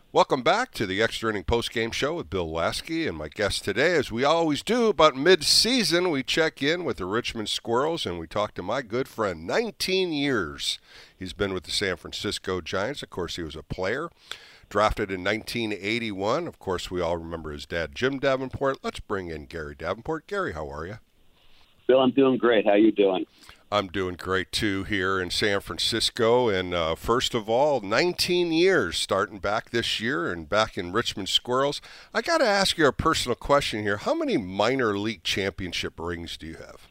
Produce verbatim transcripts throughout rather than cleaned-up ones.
Welcome back to the Extra Inning Postgame Show with Bill Lasky and my guest today. As we always do about mid-season, we check in with the Richmond Squirrels and we talk to my good friend. nineteen years he's been with the San Francisco Giants. Of course, he was a player. Drafted in nineteen eighty-one. Of course, we all remember his dad, Jim Davenport. Let's bring in Gary Davenport. Gary, how are you? Bill, I'm doing great. How you doing? I'm doing great, too, here in San Francisco. And uh, first of all, nineteen years starting back this year and back in Richmond Squirrels. I got to ask you a personal question here. How many minor league championship rings do you have?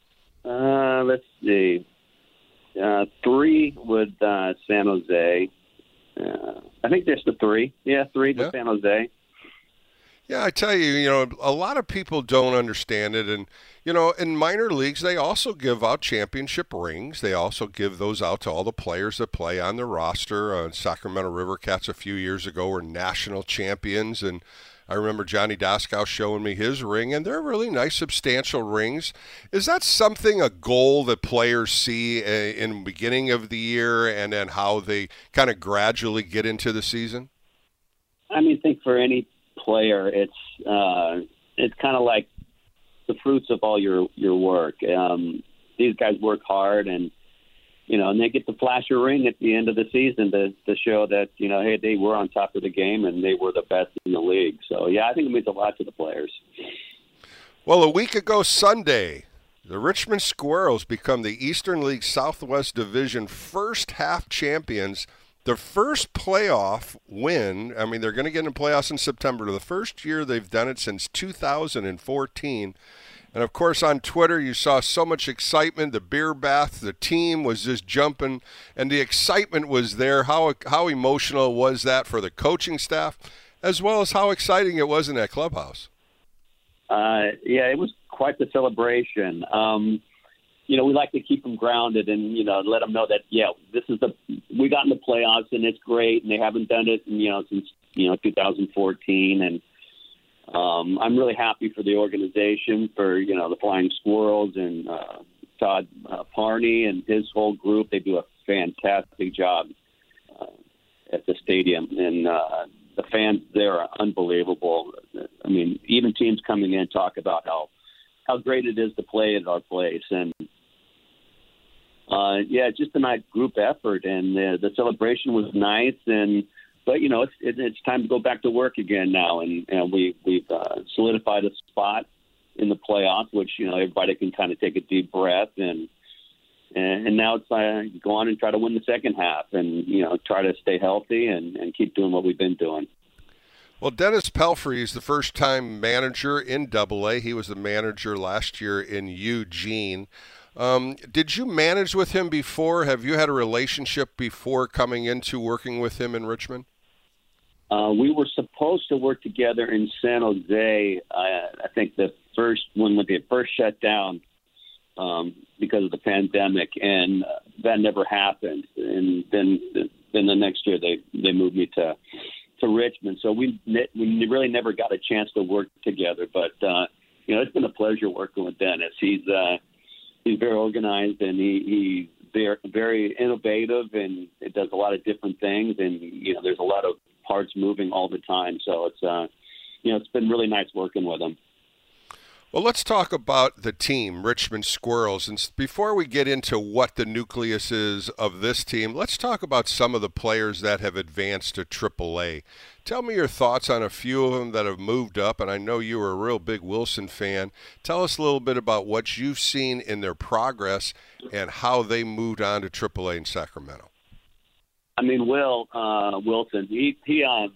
Uh, let's see. Uh, three with uh, San Jose. Uh, I think there's the three. Yeah, three with yeah. San Jose. Yeah, I tell you, you know, a lot of people don't understand it. And, you know, in minor leagues, they also give out championship rings. They also give those out to all the players that play on the roster. Uh, Sacramento River Cats a few years ago were national champions. And I remember Johnny Daskow showing me his ring, and they're really nice, substantial rings. Is that something, a goal that players see in the beginning of the year and then how they kind of gradually get into the season? I mean, I think for any player, it's uh, it's kind of like the fruits of all your your work. Um, these guys work hard, and you know, and they get to flash a ring at the end of the season to to show that you know, hey, they were on top of the game and they were the best in the league. So yeah, I think it means a lot to the players. Well, a week ago Sunday, the Richmond Squirrels become the Eastern League Southwest Division first half champions. The first playoff win, I mean, they're going to get in playoffs in September. The first year they've done it since two thousand fourteen. And, of course, on Twitter you saw so much excitement. The beer bath, the team was just jumping, and the excitement was there. How, how emotional was that for the coaching staff, as well as how exciting it was in that clubhouse? Uh, yeah, it was quite the celebration. Um You know, we like to keep them grounded and, you know, let them know that, yeah, this is the – we got in the playoffs and it's great, and they haven't done it, you know, since, you know, two thousand fourteen. And um, I'm really happy for the organization, for, you know, the Flying Squirrels and uh, Todd uh, Parney and his whole group. They do a fantastic job uh, at the stadium. And uh, the fans there are unbelievable. I mean, even teams coming in talk about how, how great it is to play at our place. And, Uh, yeah, just a nice group effort, and uh, the celebration was nice. And but you know, it's it, it's time to go back to work again now, and, and we we've uh, solidified a spot in the playoffs, which you know everybody can kind of take a deep breath, and and, and now it's uh, go on and try to win the second half, and you know try to stay healthy and, and keep doing what we've been doing. Well, Dennis Pelfrey is the first-time manager in Double A. He was the manager last year in Eugene. Um, did you manage with him before? Have you had a relationship before coming into working with him in Richmond? Uh, we were supposed to work together in San Jose. Uh, I think the first one when they first shut down um, because of the pandemic, and uh, that never happened. And then, then the next year they, they moved me to to Richmond. So we ne- we really never got a chance to work together. But uh, you know, it's been a pleasure working with Dennis. He's uh, He's very organized, and he, he's very, very innovative, and it does a lot of different things. And you know, there's a lot of parts moving all the time. So it's, uh, you know, it's been really nice working with him. Well, let's talk about the team, Richmond Squirrels. And before we get into what the nucleus is of this team, let's talk about some of the players that have advanced to triple A. Tell me your thoughts on a few of them that have moved up, and I know you were a real big Wilson fan. Tell us a little bit about what you've seen in their progress and how they moved on to triple A in Sacramento. I mean, Will uh, Wilson, he, he uh,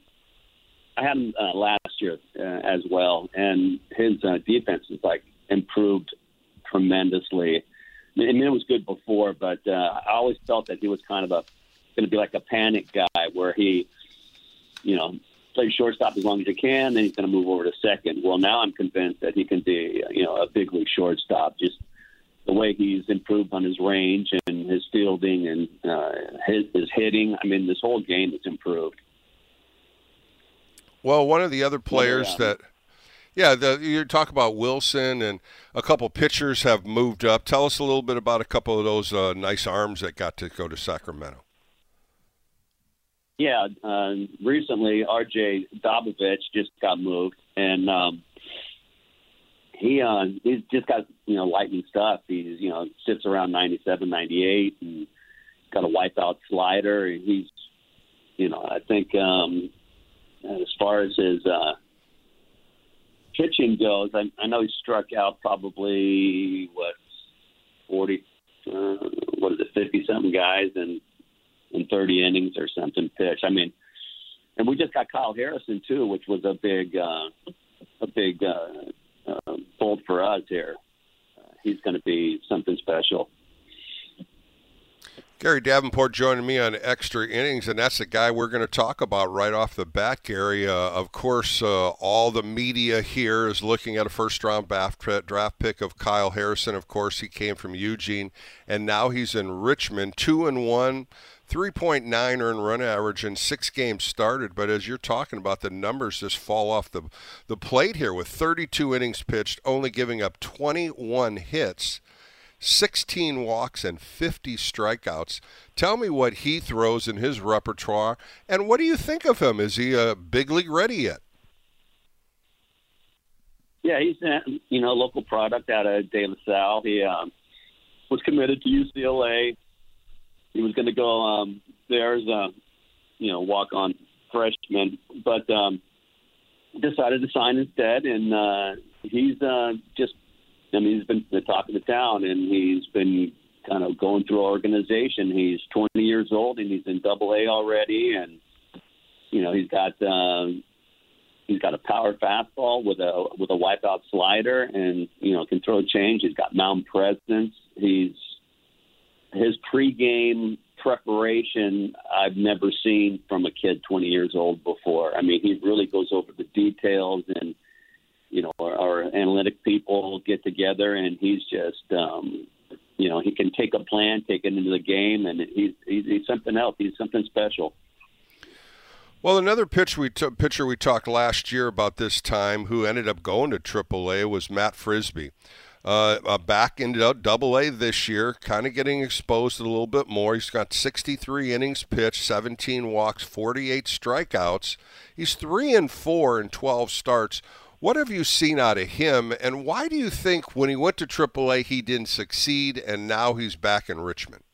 I had him uh, last year uh, as well, and his uh, defense has like improved tremendously. I mean, it was good before, but uh, I always felt that he was kind of a going to be like a panic guy, where he, you know, plays shortstop as long as he can, then he's going to move over to second. Well, now I'm convinced that he can be, you know, a big league shortstop. Just the way he's improved on his range and his fielding and uh, his, his hitting. I mean, this whole game has improved. Well, one of the other players that, yeah, the, you talk about Wilson, and a couple pitchers have moved up. Tell us a little bit about a couple of those uh, nice arms that got to go to Sacramento. Yeah, uh, recently R J Dobovich just got moved, and um, he uh, he's just got you know lightning stuff. He's you know sits around ninety-seven, ninety-eight, and got a wipeout slider. He's you know I think um, as far as his uh, pitching goes, I, I know he struck out probably what forty, uh, what is it, fifty something guys, and in thirty innings or something pitch. I mean, and we just got Kyle Harrison too, which was a big, uh, a big uh, uh, bolt for us here. Uh, he's going to be something special. Gary Davenport joining me on Extra Innings, and that's the guy we're going to talk about right off the bat, Gary. Uh, of course, uh, all the media here is looking at a first-round draft pick of Kyle Harrison. Of course, he came from Eugene, and now he's in Richmond, two and one, three point nine earned run average in six games started. But as you're talking about, the numbers just fall off the, the plate here with thirty-two innings pitched, only giving up twenty-one hits, sixteen walks, and fifty strikeouts. Tell me what he throws in his repertoire, and what do you think of him? Is he a big league ready yet? Yeah, he's a you know local product out of De La Salle. He um, was committed to U C L A. He was going to go um, there as a you know walk-on freshman, but um, decided to sign instead, and uh, he's uh, just. I mean, he's been the talk of the town, and he's been kind of going through our organization. He's twenty years old, and he's in Double A already, and you know he's got um, he's got a power fastball with a with a wipeout slider, and you know can throw a change. He's got mound presence. He's his pregame preparation I've never seen from a kid twenty years old before. I mean, he really goes over the details, and you know, our, our analytic people get together, and he's just, um, you know, he can take a plan, take it into the game, and he's, he's, he's something else. He's something special. Well, another pitch we t- pitcher we talked last year about this time who ended up going to Triple A was Matt Frisbee. Uh, uh, back ended up Double A this year, kind of getting exposed a little bit more. He's got sixty-three innings pitched, seventeen walks, forty-eight strikeouts. He's three and four in twelve starts. What have you seen out of him, and why do you think when he went to Triple A he didn't succeed, and now he's back in Richmond?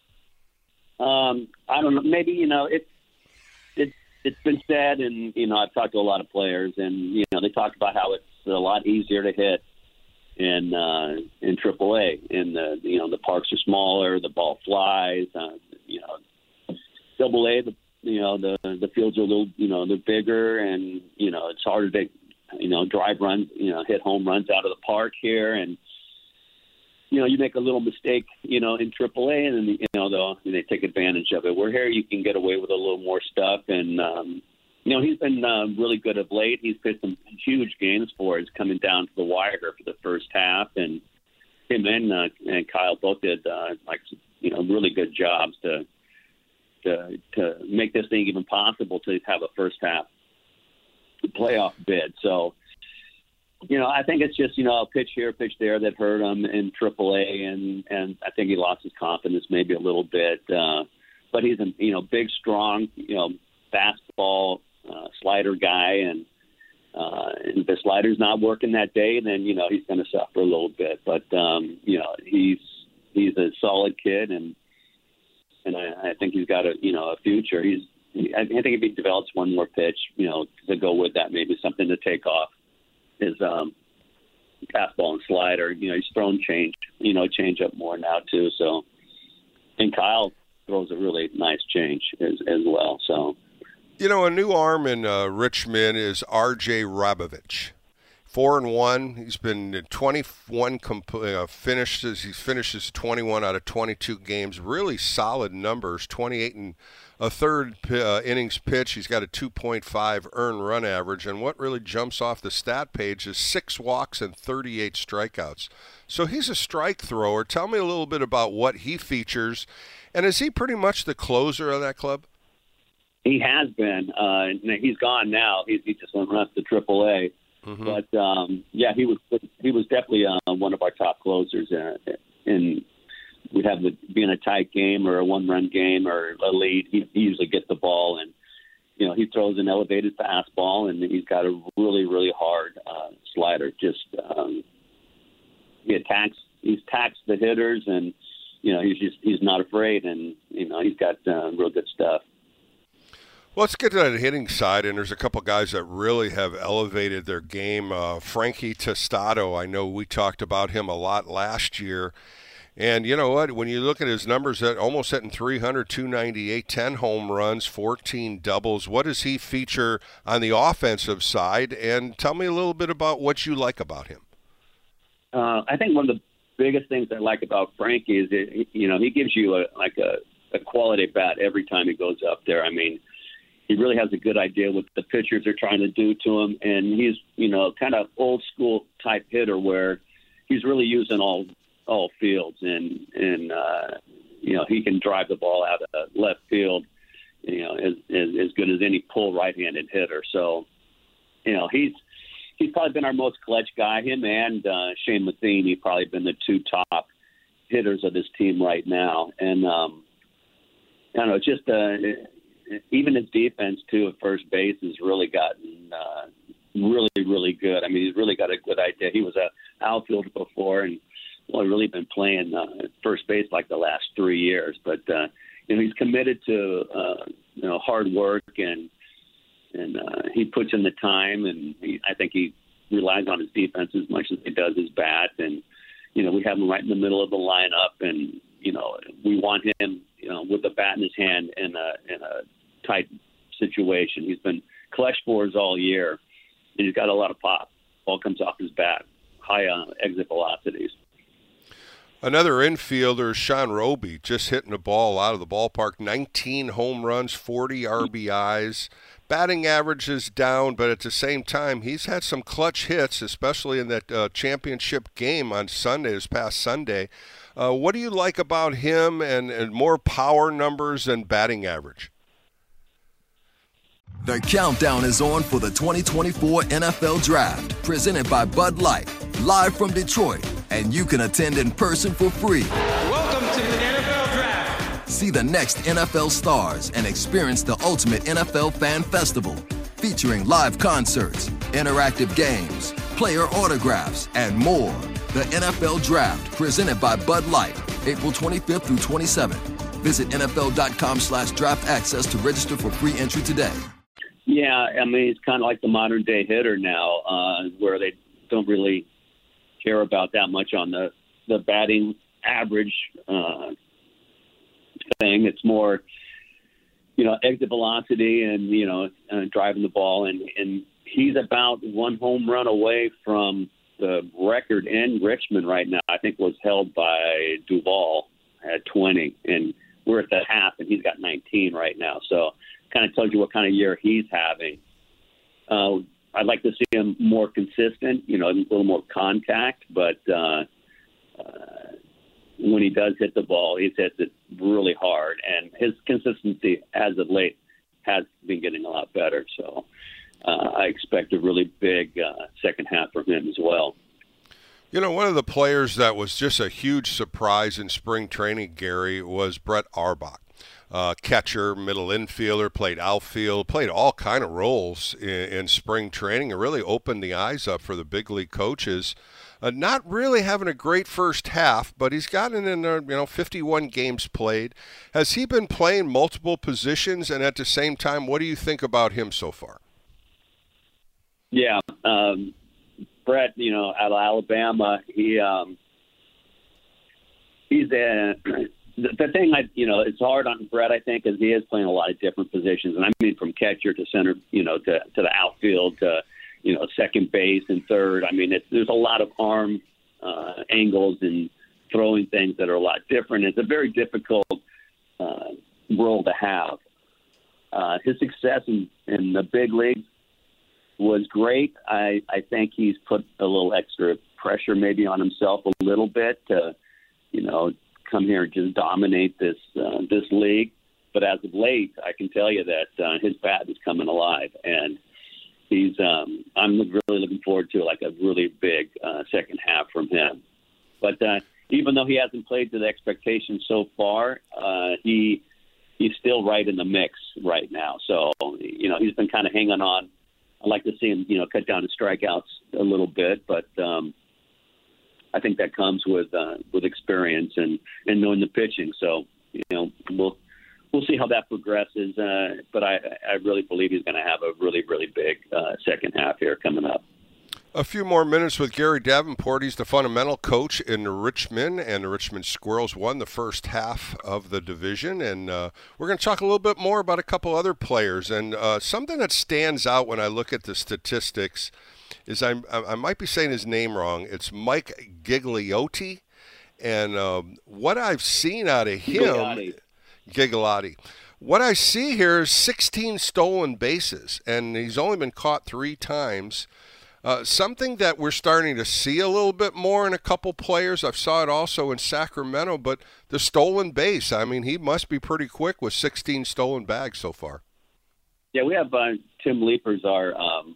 Um, I don't know. Maybe, you know, it's it, it's been said, and, you know, I've talked to a lot of players, and, you know, they talk about how it's a lot easier to hit in uh, in Triple A. And, the, you know, the parks are smaller, the ball flies. Uh, you know, Double A, the, you know, the, the fields are a little, you know, they're bigger, and, you know, it's harder to you know, drive runs, you know, hit home runs out of the park here. And, you know, you make a little mistake, you know, in Triple A, and then, you know, they'll, they take advantage of it. Where here you can get away with a little more stuff. And, um, you know, he's been uh, really good of late. He's pitched some huge games for us, coming down to the wire for the first half. And him and, uh, and Kyle both did, uh, like, you know, really good jobs to, to, to make this thing even possible to have a first half playoff bid. So, you know, I think it's just, you know, a pitch here, pitch there that hurt him in Triple A, and, and I think he lost his confidence maybe a little bit. Uh, but he's a, you know, big, strong, you know, fastball uh, slider guy, and uh, if the slider's not working that day, then, you know, he's going to suffer a little bit. But, um, you know, he's he's a solid kid, and and I, I think he's got a, you know, a future. He's I think if he develops one more pitch, you know, to go with that, maybe something to take off his um, fastball and slider. You know, he's thrown change, you know, change up more now too. So, and Kyle throws a really nice change as, as well. So, you know, a new arm in uh, Richmond is R J Rabovich. Four and one. He's been twenty-one comp- uh, finishes. He finishes twenty-one out of twenty-two games. Really solid numbers. twenty-eight and a third uh, innings pitch. He's got a two point five earned run average. And what really jumps off the stat page is six walks and thirty-eight strikeouts. So he's a strike thrower. Tell me a little bit about what he features. And is he pretty much the closer of that club? He has been. Uh, he's gone now. He, he just went up to Triple A. Mm-hmm. But um, yeah, he was he was definitely uh, one of our top closers. Uh, and we'd have the being a tight game or a one-run game or a lead, he, he usually get the ball and you know, he throws an elevated fastball, and he's got a really, really hard uh, slider. Just um, he attacks, he attacks the hitters, and you know, he's just he's not afraid, and you know, he's got uh, real good stuff. Well, let's get to that hitting side, and there's a couple guys that really have elevated their game. Uh, Frankie Tostado, I know we talked about him a lot last year. And you know what? When you look at his numbers, at almost hitting three hundred, two ninety-eight, ten home runs, fourteen doubles. What does he feature on the offensive side? And tell me a little bit about what you like about him. Uh, I think one of the biggest things I like about Frankie is that, you know, he gives you a, like a, a quality bat every time he goes up there. I mean, he really has a good idea what the pitchers are trying to do to him, and he's, you know, kind of old school type hitter where he's really using all all fields, and and uh, you know, he can drive the ball out of left field, you know, as as, as good as any pull right-handed hitter. So, you know, he's he's probably been our most clutch guy. Him and uh, Shane Matheny probably been the two top hitters of this team right now, and um, I don't know, just uh, even his defense too at first base has really gotten uh, really really good. I mean, he's really got a good idea. He was a outfielder before, and well, really been playing uh, first base like the last three years. But uh, you know, he's committed to uh, you know, hard work, and and uh, he puts in the time, and he, I think he relies on his defense as much as he does his bat. And you know, we have him right in the middle of the lineup, and you know, we want him, you know, with the bat in his hand in a in a tight situation. He's been clutch for us all year, and he's got a lot of pop. Ball comes off his bat, high uh, exit velocities. Another infielder, Sean Roby, just hitting the ball out of the ballpark. nineteen home runs, forty R B Is. Batting average is down, but at the same time, he's had some clutch hits, especially in that uh, championship game on Sunday, this past Sunday. Uh, what do you like about him, and, and more power numbers than batting average? The countdown is on for the twenty twenty-four N F L Draft, presented by Bud Light, live from Detroit, and you can attend in person for free. Welcome to the N F L Draft. See the next N F L stars and experience the ultimate N F L fan festival, featuring live concerts, interactive games, player autographs, and more. The N F L Draft, presented by Bud Light, April twenty-fifth through twenty-seventh. Visit N F L dot com slash draft access to register for free entry today. Yeah, I mean, it's kind of like the modern day hitter now, uh, where they don't really care about that much on the, the batting average uh, thing. It's more, you know, exit velocity and, you know, uh, driving the ball. And, and he's about one home run away from the record in Richmond right now. I think was held by Duvall at twenty, and we're at the half, and he's got nineteen right now. So kind of tells you what kind of year he's having. Uh, I'd like to see him more consistent, you know, a little more contact, but uh, uh, when he does hit the ball, he hits it really hard, and his consistency as of late has been getting a lot better. So uh, I expect a really big uh, second half from him as well. You know, one of the players that was just a huge surprise in spring training, Gary, was Brett Auerbach. Uh, catcher, middle infielder, played outfield, played all kind of roles in, in spring training, and really opened the eyes up for the big league coaches. Uh, not really having a great first half, but he's gotten in there, you know, fifty-one games played. Has he been playing multiple positions? And at the same time, what do you think about him so far? Yeah, um, Brett, you know, out of Alabama, he um, he's a. The thing, I, you know, it's hard on Brett, I think, is he is playing a lot of different positions. And I mean, from catcher to center, you know, to, to the outfield, to, you know, second base and third. I mean, it's, there's a lot of arm uh, angles and throwing things that are a lot different. It's a very difficult uh, role to have. Uh, his success in, in the big leagues was great. I, I think he's put a little extra pressure maybe on himself a little bit to, you know, come here and just dominate this uh, this league. But as of late, I can tell you that uh, his bat is coming alive, and he's. Um, I'm really looking forward to like a really big uh, second half from him. But uh, even though he hasn't played to the expectations so far, uh, he he's still right in the mix right now. So you know, he's been kind of hanging on. I'd like to see him, you know, cut down his strikeouts a little bit, but um, I think that comes with uh, with experience and, and knowing the pitching. So, you know, we'll we'll see how that progresses. Uh, but I, I really believe he's going to have a really, really big uh, second half here coming up. A few more minutes with Gary Davenport. He's the fundamental coach in Richmond, and the Richmond Squirrels won the first half of the division. And uh, we're going to talk a little bit more about a couple other players. And uh, something that stands out when I look at the statistics is I'm, I might be saying his name wrong. It's Mike Gigliotti. And um, what I've seen out of him, Gigliotti. Gigliotti. What I see here is sixteen stolen bases, and he's only been caught three times. Uh, something that we're starting to see a little bit more in a couple players. I've saw it also in Sacramento, but the stolen base, I mean, he must be pretty quick with sixteen stolen bags so far. Yeah, we have uh, Tim Leapers, our um,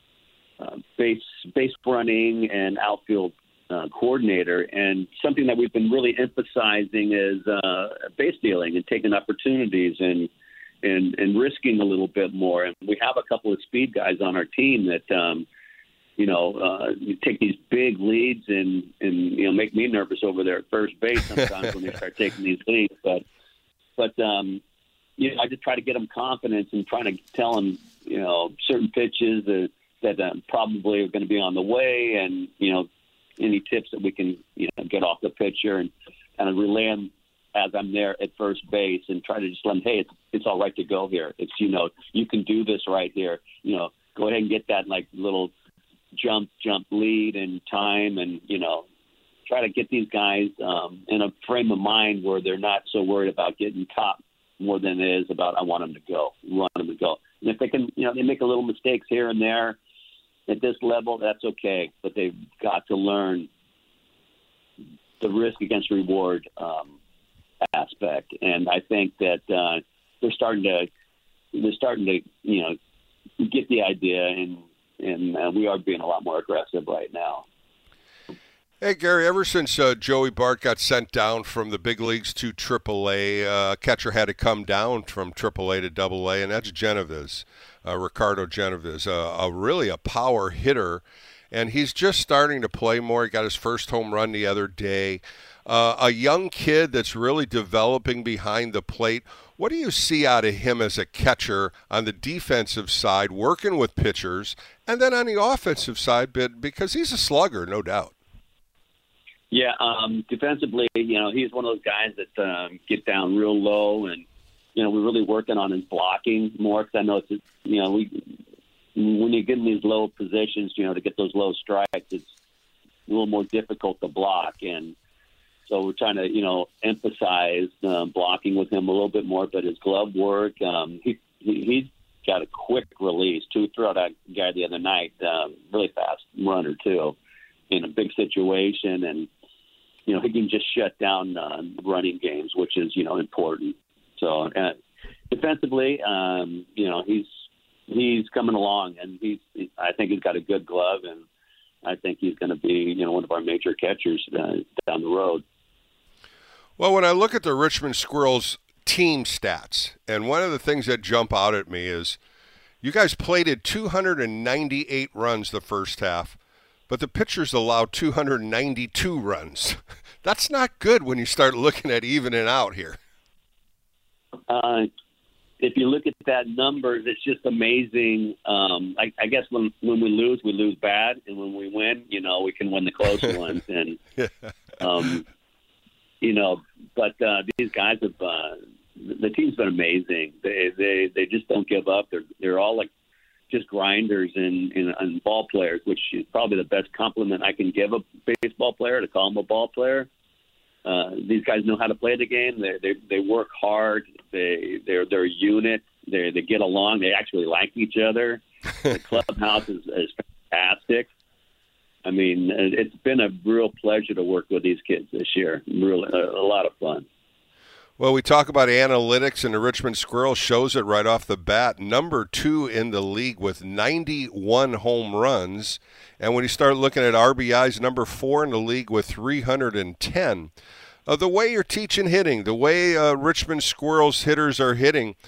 uh, base base running and outfield uh, coordinator, and something that we've been really emphasizing is uh, base stealing and taking opportunities and, and, and risking a little bit more. And we have a couple of speed guys on our team that um, – you know, uh, you take these big leads and, and, you know, make me nervous over there at first base sometimes when they start taking these leads. But, but um, you know, I just try to get them confidence and trying to tell them, you know, certain pitches that, that um, probably are going to be on the way and, you know, any tips that we can, you know, get off the pitcher and kind of relay them as I'm there at first base and try to just let them, hey, it's, it's all right to go here. It's, you know, you can do this right here. You know, go ahead and get that, like, little – jump, jump lead and time and, you know, try to get these guys um, in a frame of mind where they're not so worried about getting caught more than it is about, I want them to go, want them to go. And if they can, you know, they make a little mistakes here and there at this level, that's okay. But they've got to learn the risk against reward um, aspect. And I think that uh, they're starting to, they're starting to, you know, get the idea and, And uh, we are being a lot more aggressive right now. Hey, Gary, ever since uh, Joey Bart got sent down from the big leagues to triple A, uh, catcher had to come down from triple A to double A, and that's Genovese, uh, Ricardo Genovese, uh, a really a power hitter. And he's just starting to play more. He got his first home run the other day. Uh, a young kid that's really developing behind the plate. What do you see out of him as a catcher on the defensive side, working with pitchers, and then on the offensive side, because he's a slugger, no doubt? Yeah, um, defensively, you know, he's one of those guys that um, get down real low, and, you know, we're really working on his blocking more because I know it's, you know, we when you get in these low positions, you know, to get those low strikes, it's a little more difficult to block, and so we're trying to, you know, emphasize um, blocking with him a little bit more. But his glove work, um, he, he he's got a quick release. Two threw out that guy the other night, um, really fast runner too, in a big situation, and you know he can just shut down uh, running games, which is you know important. So uh, defensively, um, you know he's he's coming along, and he's I think he's got a good glove, and I think he's going to be you know one of our major catchers uh, down the road. Well, when I look at the Richmond Squirrels team stats, and one of the things that jump out at me is you guys plated two hundred ninety-eight runs the first half, but the pitchers allowed two hundred ninety-two runs. That's not good when you start looking at evening out here. Uh, if you look at that numbers, it's just amazing. Um, I, I guess when, when we lose, we lose bad, and when we win, you know, we can win the close ones. And um, you know, but uh, these guys have uh, the team's been amazing. They they they just don't give up. They're they're all like just grinders and, and, and ball players, which is probably the best compliment I can give a baseball player, to call them a ball player. Uh, these guys know how to play the game. They they they work hard. They they're they're a unit. They they get along. They actually like each other. The clubhouse is, is fantastic. I mean, it's been a real pleasure to work with these kids this year. Really, a, a lot of fun. Well, we talk about analytics, and the Richmond Squirrels shows it right off the bat. Number two in the league with ninety-one home runs. And when you start looking at R B Is, number four in the league with three hundred ten. Uh, the way you're teaching hitting, the way uh, Richmond Squirrels hitters are hitting,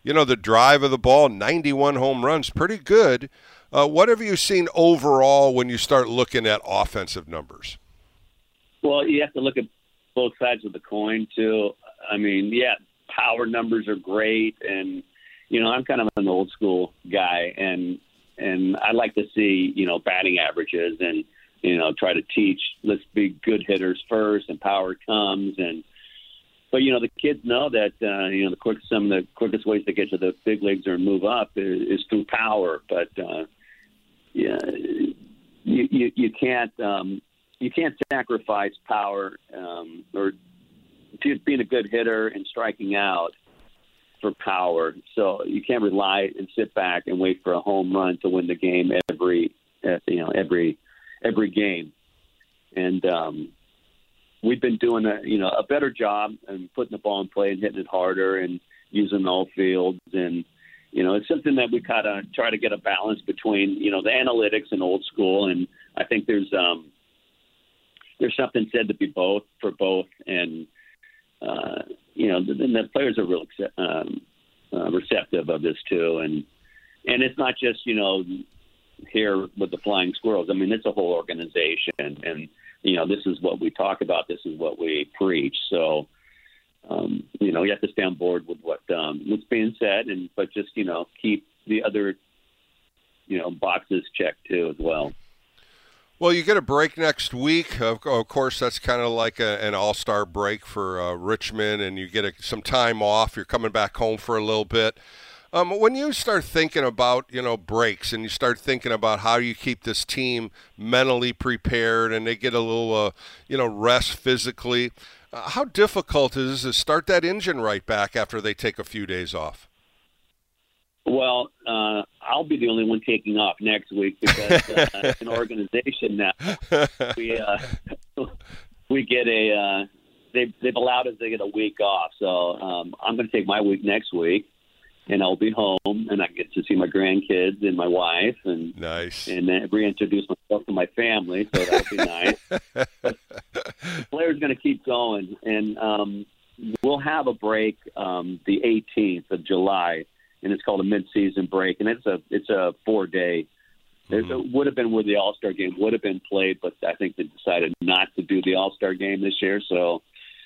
you know, the drive of the ball, ninety-one home runs, pretty good. Uh, what have you seen overall when you start looking at offensive numbers? Well, you have to look at both sides of the coin, too. I mean, yeah, power numbers are great. And, you know, I'm kind of an old school guy, and and I like to see, you know, batting averages and, you know, try to teach, let's be good hitters first and power comes. And But, you know, the kids know that, uh, you know, the quick, some of the quickest ways to get to the big leagues or move up is, is through power. But, uh, yeah, you, you, you can't um, you can't sacrifice power um, or being a good hitter and striking out for power. So you can't rely and sit back and wait for a home run to win the game every, uh, you know, every every game. And um, we've been doing a you know a better job and putting the ball in play and hitting it harder and using all fields. And you know it's something that we kind of try to get a balance between you know the analytics and old school. And I think there's um, there's something said to be both for both. And uh, you know the, the players are real um, uh, receptive of this too. And and it's not just you know here with the Flying Squirrels. I mean it's a whole organization. And you know, this is what we talk about. This is what we preach. So, um, you know, you have to stay on board with what um, what's being said, and but just you know, keep the other, you know, boxes checked too as well. Well, you get a break next week. Of, of course, that's kind of like a, an all-star break for uh, Richmond, and you get a, some time off. You're coming back home for a little bit. Um, when you start thinking about, you know, breaks and you start thinking about how you keep this team mentally prepared and they get a little, uh, you know, rest physically, uh, how difficult is it to start that engine right back after they take a few days off? Well, uh, I'll be the only one taking off next week because uh, it's an organization now. We uh, we get a uh, they've they've allowed us to get a week off, so um, I'm going to take my week next week. And I'll be home, and I get to see my grandkids and my wife, and nice, and then reintroduce myself to my family. So that'll be nice. But the player's going to keep going, and um, we'll have a break um, the eighteenth of July, and it's called a mid-season break, and it's a it's a four day. Mm-hmm. It would have been where the All-Star game would have been played, but I think they decided not to do the All-Star game this year. So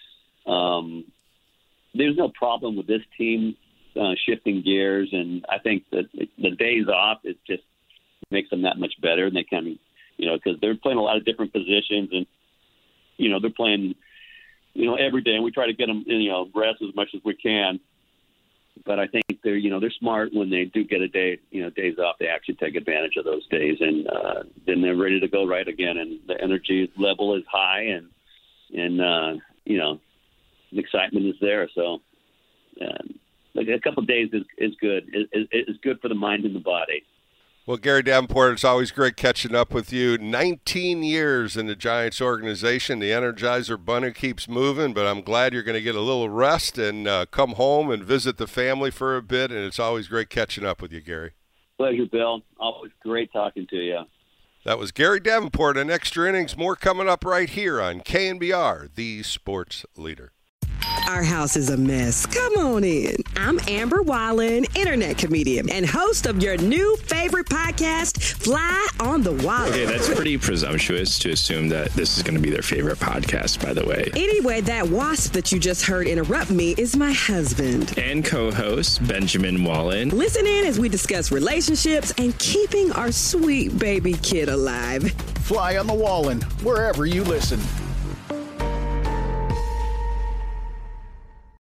um, there's no problem with this team. Uh, shifting gears, and I think that the days off it just makes them that much better. And they can, you know, because they're playing a lot of different positions, and you know they're playing, you know, every day. And we try to get them, you know, rest as much as we can. But I think they're, you know, they're smart when they do get a day, you know, days off. They actually take advantage of those days, and uh, then they're ready to go right again. And the energy level is high, and and uh, you know, the excitement is there. So. Um, Like a couple of days is, is good. It, it, it's good for the mind and the body. Well, Gary Davenport, it's always great catching up with you. nineteen years in the Giants organization. The Energizer Bunny keeps moving, but I'm glad you're going to get a little rest and uh, come home and visit the family for a bit, and it's always great catching up with you, Gary. Pleasure, Bill. Always great talking to you. That was Gary Davenport on Extra Innings. More coming up right here on K N B R, the sports leader. Our house is a mess. Come on in. I'm Amber Wallen, internet comedian and host of your new favorite podcast, Fly on the Wall. Okay, that's pretty presumptuous to assume that this is going to be their favorite podcast, by the way. Anyway, that wasp that you just heard interrupt me is my husband. And co-host, Benjamin Wallen. Listen in as we discuss relationships and keeping our sweet baby kid alive. Fly on the Wallen, wherever you listen.